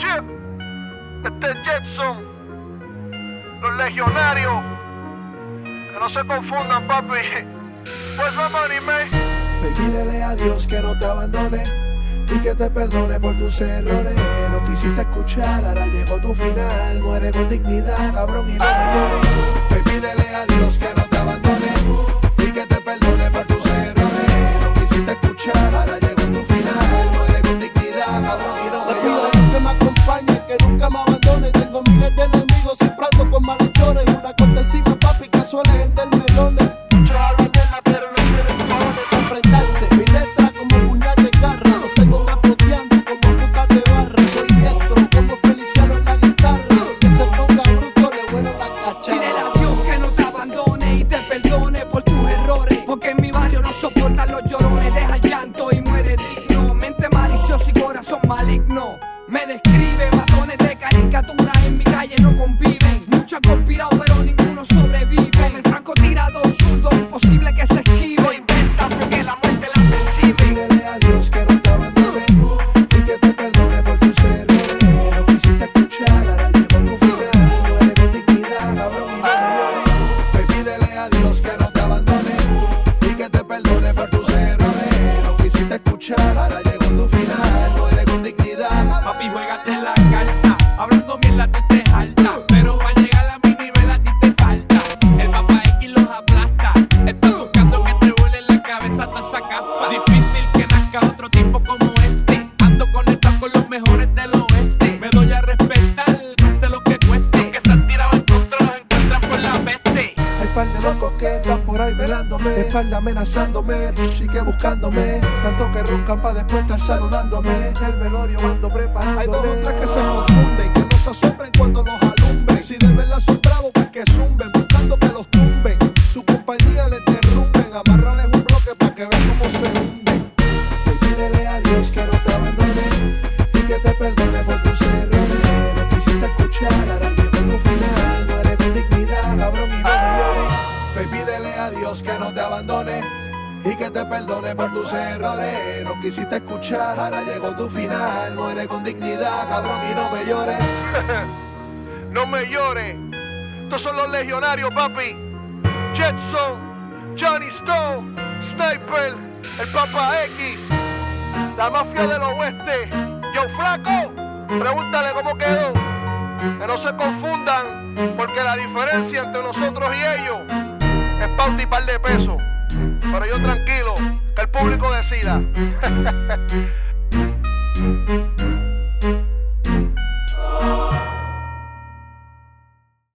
Yeah. Este es Jetson, los legionarios. Que no se confundan, papi. Pues vamos a anime. Pídele a Dios que no te abandone y que te perdone por tus errores. No quisiste escuchar, ahora llegó tu final. Muere con dignidad, cabrón, y no me llores. Pídele a Dios que no te abandone y que te perdone por tus errores. No quisiste escuchar, ahora llegó tu final. Muere con dignidad, cabrón, y no me llores. Le pido a Dios que me acompañe, que nunca me abandone. Tengo miles de enemigos, siempre ando con malhechores. Una corta encima, papi, que suele vender melones. Muchos hablan de la pero no quieren cojones. Enfrentarse, mi letra como puñal de garra. Los tengo capoteando como putas de barra. Soy diestro como Feliciano en la guitarra. Que se ponga bruto, le vuelo la cacharra. Pídele a Dios que no te abandone y te perdone por tus errores. Porque en mi barrio no soportan los llorones. Deja el llanto y muere digno. Mente maliciosa y corazón maligno. Me describe matones de caricatura. En mi calle no conviven. Muchos han conspirado pero ninguno sobrevive. Con el francotirador zurdo imposible que se esquive. No inventan porque la muerte la percibe. Pídele a Dios que no te abandone y que te perdone por tus errores. No quisiste escuchar, ahora llegó tu final. Muere con dignidad, cabrón, y no me llores. Pídele a Dios que no te abandone y que te perdone por tus errores. No quisiste escuchar, ahora llegó tu final. Muere con dignidad. Papi, juégate la carta, hablando mierda tú te jalta, pero va a llegar a mi nivel a ti te falta. El papá X los aplasta, estás buscando que te vuele la cabeza toda esa capa. Difícil que nazca otro tipo como este, ando conectado con los mejores del oeste. Me doy a respetar, cueste lo que cueste, que se han tirado en contra los encuentran por la peste. Hay par de locos que están por ahí velándome, de espalda amenazándome, tú sigue buscándome. Tanto que roncan pa' después estar saludándome. El velorio ando preparándome. Hay dos o tres que se confunden, que no se asombren cuando los alumbren. Si de verdad son bravos, pues que zumben, buscando que los tumben. Su compañía les derrumben, amarrarles un bloque pa' que vean cómo se hunden. Pídele a Dios que no te abandone y que te perdone por tus errores. No quisiste escuchar, ahora llegó tu final. Muere con dignidad, cabrón, y no me llores. Pídele a Dios que no te abandone y que te perdone por tus errores. No quisiste escuchar, ahora llegó tu final. Muere con dignidad, cabrón, y no me llores. No me llores. Estos son los legionarios, papi. Jetson, Johnny Stone, Sniper, el Papa X, la mafia del oeste. Yo, flaco, pregúntale cómo quedó. Que no se confundan, porque la diferencia entre nosotros y ellos es pauta y par de pesos. Pero yo tranquilo, que el público decida.